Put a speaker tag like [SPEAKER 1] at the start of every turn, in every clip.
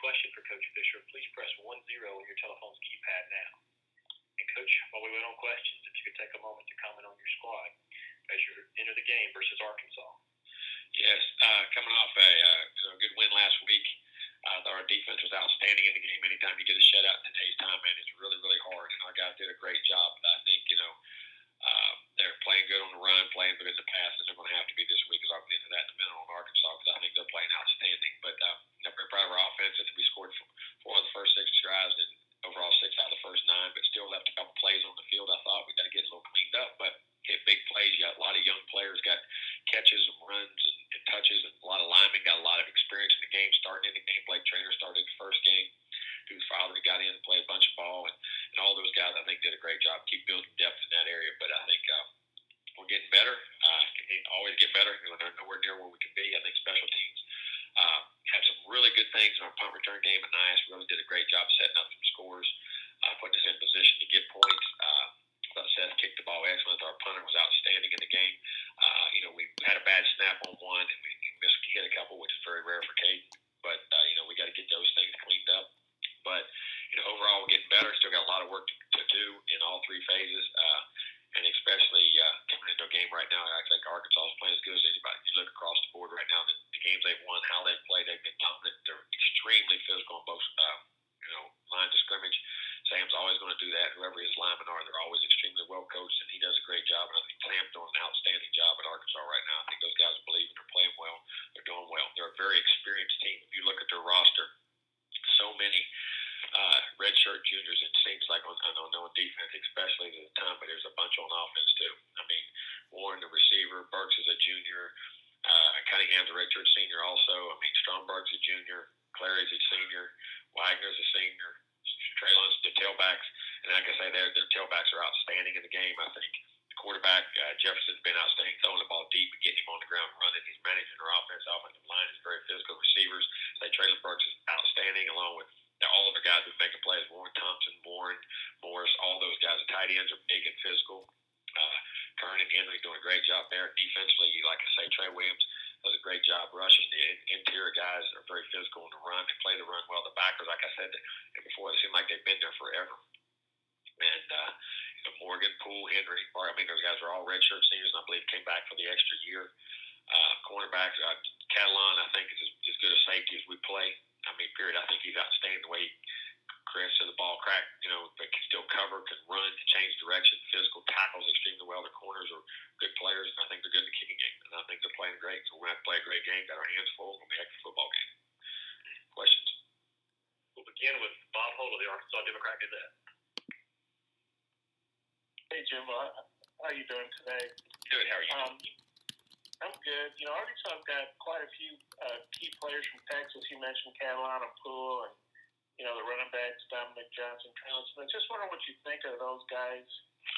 [SPEAKER 1] question for Coach Fisher, please press 10 on your telephone's keypad now. And Coach, while we wait on questions, if you could take a moment to comment on your squad as you enter the game versus Arkansas.
[SPEAKER 2] Yes, coming off a good win last week. I thought our defense was outstanding in the game. Anytime you get a shutout in today's time, man, it's really, really hard. And our guys did a great job. But I think, they're playing good on the run, playing good in the pass, and they're going to have to be this week as I'll get into that in a minute on Arkansas because I think they're playing outstanding. But I'm very proud of our offense. I think we scored 4 of the first 6 drives and overall 6 out of the first 9, but still left a couple plays on the field. I thought we got to get a little cleaned up, but hit big plays. You got a lot of young players, got catches and runs and touches, and a lot of linemen got a lot of experience in the game, starting in the game. Blake Trainer started the first game. Whose father got in and played a bunch of ball, and all those guys I think did a great job. Keep building depth in that area, but I think we're getting better. Can always get better. They're nowhere near where we can be. I think special teams had some really good things in our punt return game at Nice. Really did a great job setting up some scores, putting us in position to get points. I thought Seth kicked the ball excellent. Our punter was outstanding in the game. We had a bad snap on one, and we hit a couple, which is very rare for Caden. But we got to get those things cleaned up. But overall, we're getting better. Still got a lot of work to do in all 3 phases, and especially coming into a game right now. I think Arkansas is playing as good as anybody. You look across the board right now, the games they've won, how they've played, they've been dominant. They're extremely physical on both lines of scrimmage. Sam's always going to do that. Whoever his linemen are, they're always extremely well coached, and he does a great job. And I think Sam's doing an outstanding job at Arkansas right now. I think those guys are believing they're playing well. They're doing well. They're a very experienced team. If you look at their roster, so many redshirt juniors, it seems like on defense, especially at the time, but there's a bunch on offense too. I mean, Warren, the receiver, Burks is a junior, Cunningham's a redshirt senior also. I mean, Stromberg's a junior, Clary's a senior, Wagner's a senior, Traylon's the tailbacks, and like I say, their tailbacks are outstanding in the game. I think the quarterback, Jefferson's been outstanding, throwing the ball deep and getting him on the ground running. He's managing their offensive line is very physical. Receivers, say Traylon Burks is outstanding, along with all of the guys who are making plays, Warren Thompson, Warren, Morris, all those guys. The tight ends are big and physical. Kern and Henry doing a great job there. Defensively, like I say, Trey Williams does a great job rushing. The interior guys are very physical in the run. They play the run well. The backers, like I said before, they seem like they've been there forever. And Morgan, Poole, Henry, those guys are all redshirt seniors, and I believe came back for the extra year. Cornerbacks, Catalan, I think, is as good a safety as we play. Period. I think he's outstanding the way he crafts to the ball, but can still cover, can run, can change direction, physical, tackles extremely well. Their corners are good players, and I think they're good in the kicking game. And I think they're playing great. So we're going to have to play a great game, got our hands full, we'll be a heck of a football game. Questions?
[SPEAKER 1] We'll begin with Bob Holt of the Arkansas Democrat Gazette.
[SPEAKER 3] Hey, Jim. How are you doing today?
[SPEAKER 2] Good. How are you?
[SPEAKER 3] I'm good. Arkansas got quite a few key players from Texas. You mentioned Catalana, Poole, and the running backs, Dominic Johnson, Traylon Smith. Just wondering what you think of those guys.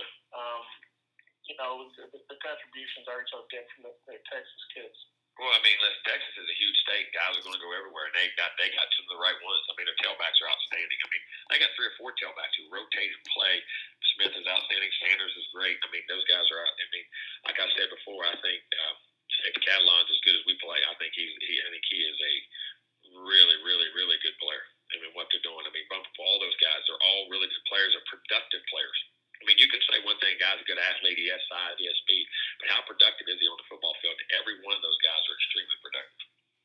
[SPEAKER 3] The contributions Arkansas get from their Texas kids.
[SPEAKER 2] Well, listen, Texas is a huge state. Guys are going to go everywhere, and they got some of the right ones. Their tailbacks are outstanding. They got 3 or 4 tailbacks who rotate and play. Smith is outstanding. Sanders is great. Those guys are out. Like I said before, I think if Catalan's as good as we play, I think he is a really, really, really good player. What they're doing. Bump up all those guys. They're all really good players. They're productive players. You can say one thing, guy's a good athlete, he has size, he has speed, but how productive is he on the football field? Every one of those guys are extremely productive.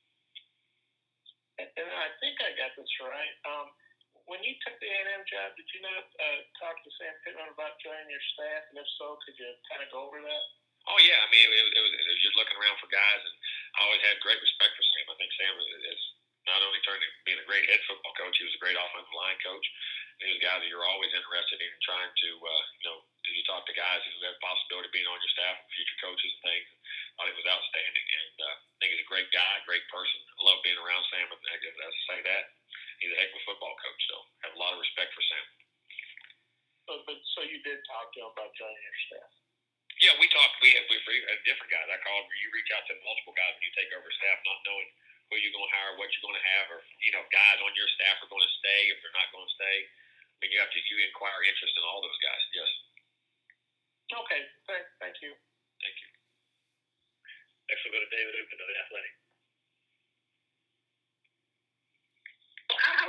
[SPEAKER 3] And I think I got this right. When you took the A&M job, did you not talk to Sam Pittman about joining your staff? And if so, could you kind of go over that?
[SPEAKER 2] Oh, yeah. It was you're looking around for guys, and I always had great respect for Sam. I think Sam is not only turned to being a great head football coach, he was a great offensive line coach. He was a guy that you're always interested in trying to, you talk to guys who have the possibility of being on your staff and future coaches and things. I thought he was outstanding. And I think he's a great guy, great person. I love being around Sam. I guess I say that. He's a heck of a football coach, so I have a lot of respect for Sam.
[SPEAKER 3] So you did talk to him about joining your staff?
[SPEAKER 2] Yeah, we talked. We had different guys. I called where you reach out to multiple guys when you take over staff, not knowing who you're going to hire, what you're going to have, or guys on your staff are going to stay if they're not going to stay. You inquire interest in all those guys. Yes.
[SPEAKER 3] Okay. Thank you.
[SPEAKER 2] Thank you.
[SPEAKER 1] Next, we'll go to David Ukman of The Athletic.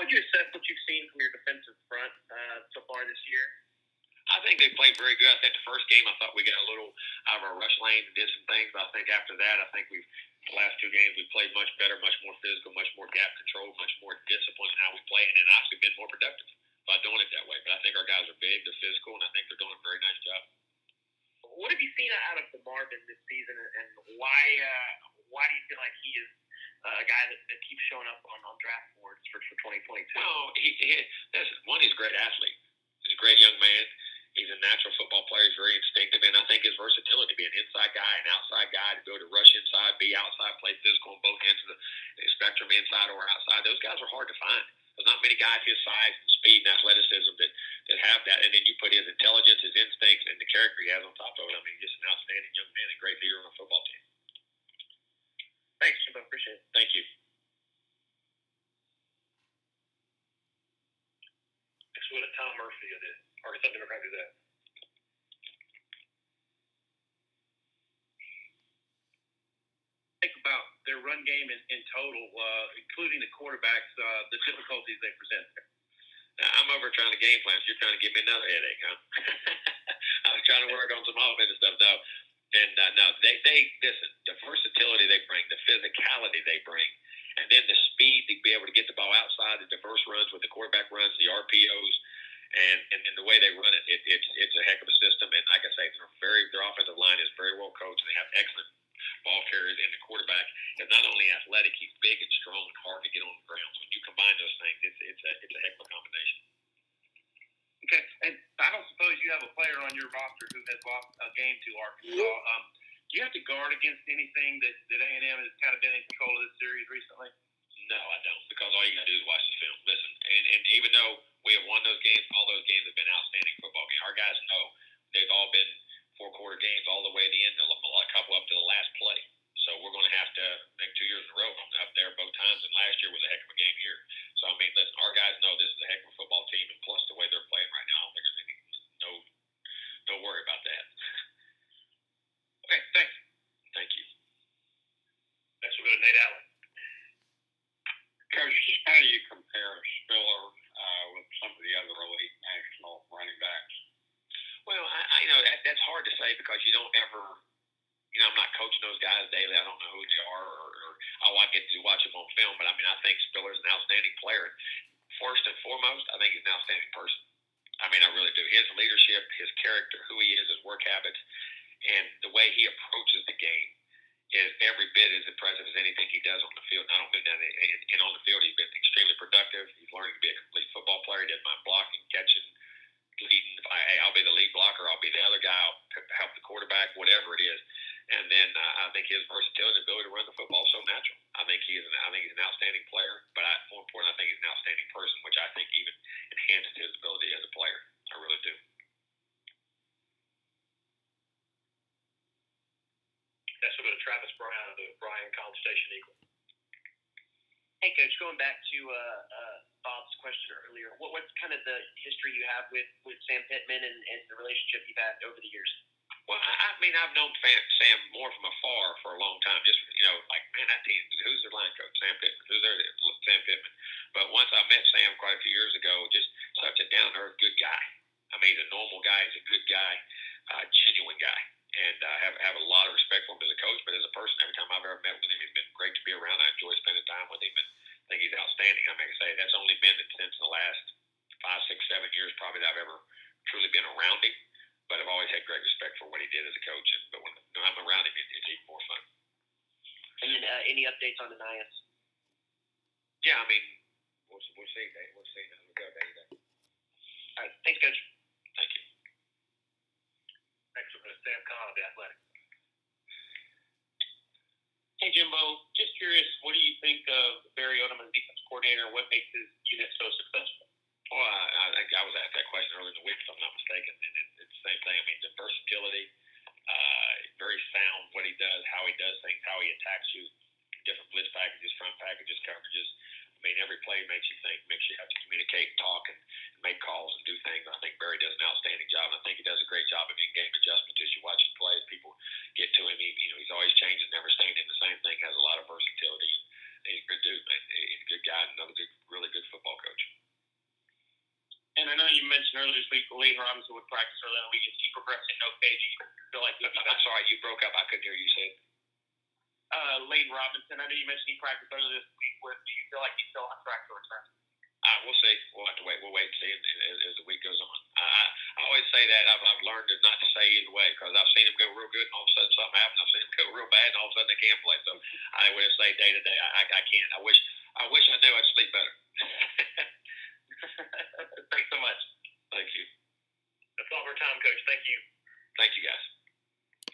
[SPEAKER 4] would you assess what you've seen from your defensive front so far this year?
[SPEAKER 2] I think they played very good. I think the first game, I thought we got a little out of our rush lane and did some things. But I think after that, the last two games, we played much better, much more physical, much more gap control, much more discipline in how we play, and honestly been more productive by doing it that way. But I think our guys are big, they're physical, and I think they're doing a very nice job.
[SPEAKER 4] What have you seen out of DeMarvin this season, and why do you feel like he is a guy that keeps showing up on draft boards for 2022?
[SPEAKER 2] Well, he's a great athlete. He's a great young man. He's a natural football player. He's very instinctive, and I think his versatility, be an inside guy, an outside guy, to be able to rush inside, be outside, play physical on both ends of the spectrum, inside or outside. Those guys are hard to find. There's not many guys his size and speed and athleticism that have that. And then you put his intelligence, his instincts, and the character he has on top of it. I mean, just an outstanding young man, a great leader on a football team.
[SPEAKER 4] Thanks, Jimbo. Appreciate it.
[SPEAKER 2] Thank you.
[SPEAKER 1] Next, we'll go to Tom Murphy of the Arkansas Democrat Gazette.
[SPEAKER 5] Think about their run game in total, including the quarterbacks, the difficulties they present there.
[SPEAKER 2] Now, I'm over trying to game plan. So you're trying to give me another headache, huh? I was trying to work on some offensive stuff. No, they listen. The versatility they bring, the physicality they bring, and then the speed to be able to get the ball outside, the diverse runs with the quarterback runs, the RPOs, and the way they run it, it's a heck of a system. And like I say, their offensive line is very well coached, and they have excellent ball carriers, and the quarterback is not only athletic, he's big and strong and hard to get on the ground. So when you combine those things, it's a heck of a combination.
[SPEAKER 5] Okay, and I don't suppose you have a player on your roster who has lost a game to Arkansas. Do you have to guard against anything that A&M has kind of been in control of this series recently?
[SPEAKER 2] No, I don't, because all you got to do is watch the film. Listen, and even though we have won those games, all those games have been outstanding football games. Our guys know they've all been four-quarter games all the way to the end, a couple up to the last play. So we're going to have to make 2 years in a row. I'm up there both times, and last year was a heck of a game here. So, I mean, listen, our guys know this is a heck of a football team, and plus the way they're playing right now, I don't think there's no worry about that.
[SPEAKER 5] Okay, thanks.
[SPEAKER 2] Thank you.
[SPEAKER 1] Next, we'll go to Nate Allen.
[SPEAKER 6] Coach, just how do you compare Spiller with some of the other elite national running backs?
[SPEAKER 2] Well, I know that's hard to say because you don't ever, I'm not coaching those guys daily. I don't know who they are or I get to watch them on film. But, I mean, I think Spiller's an outstanding player. First and foremost, I think he's an outstanding person. I mean, I really do. His leadership, his character, who he is, his work habits, and the way he approaches the game is every bit as impressive as anything he does on the field. And I don't mean that. And on the field, he's been extremely productive. He's learning to be a complete football player. He doesn't mind blocking, catching, leading. I'll be the lead blocker. I'll be the other guy. I'll help the quarterback, whatever it is. And then I think his versatility and ability to run the football is so natural. I think he's an outstanding player. But more important, I think he's an outstanding person, which I think even enhances his ability as a player. I really do.
[SPEAKER 1] Next, we'll go to Travis Bryan of the Bryan College Station Eagle.
[SPEAKER 4] Hey, Coach, going back to Bob's question earlier, what's kind of the history you have with Sam Pittman and the relationship you've had over the years?
[SPEAKER 2] Well, I mean, I've known Sam more from afar for a long time. Just, like, man, that team, who's their line coach? Sam Pittman. Who's their Sam Pittman? But once I met Sam quite a few years ago, just such a down-to-earth good guy. I mean, he's a normal guy. He's a good guy, genuine guy. And I have a lot of respect for him as a coach, but as a person, every time I've ever met with him, he's been great to be around. I enjoy spending time with him, and I think he's outstanding. I mean, I say that's only been since the last 5, 6, 7 years probably that I've ever truly been around him. But I've always had great respect for what he did as a coach. But when I'm around him, it's even more fun.
[SPEAKER 4] And then any updates on Ainias?
[SPEAKER 2] Yeah, I mean, we'll see. We'll see. We'll go day to day.
[SPEAKER 4] All right. Thanks, Coach.
[SPEAKER 2] Thank you.
[SPEAKER 1] Next, we'll go to Sam Kahn of the Athletic.
[SPEAKER 5] Hey, Jimbo, just curious, what do you think of Barry Odom as defensive coordinator? What makes his unit so successful?
[SPEAKER 2] Well, I think I was asked that question earlier in the week, if I'm not mistaken, and it's the same thing. I mean, the versatility, very sound, what he does, how he does things, how he attacks you, different blitz packages, front packages, coverages. I mean, every play makes you think, makes you have to communicate and talk and make calls and do things. I think Barry does an outstanding job, and I think he does a great job of in-game adjustment as you watch him play. As people get to him, he's always changing, never staying in the same thing, has a lot of versatility, and he's a good dude, man. He's a good guy and another good, really good football coach.
[SPEAKER 5] mentioned earlier this week, Lee Robinson would practice earlier in the week. Is he progressing okay? Do you feel like he'll be back?
[SPEAKER 2] I'm sorry, you broke up. I couldn't hear you say.
[SPEAKER 5] Lane Robinson, I know you mentioned he practiced earlier this week. Do you feel like he's still on track to return?
[SPEAKER 2] We'll see. We'll have to wait. We'll wait and see as the week goes on. I always say that. I've learned to not to say either way because I've seen him go real good and all of a sudden something happens. I've seen him go real bad and all of a sudden they can't play. So I would say day to day. I can't. I wish I knew I'd sleep better.
[SPEAKER 5] Thanks so much.
[SPEAKER 2] Thank you.
[SPEAKER 1] That's all of our time, Coach. Thank you.
[SPEAKER 2] Thank you, guys.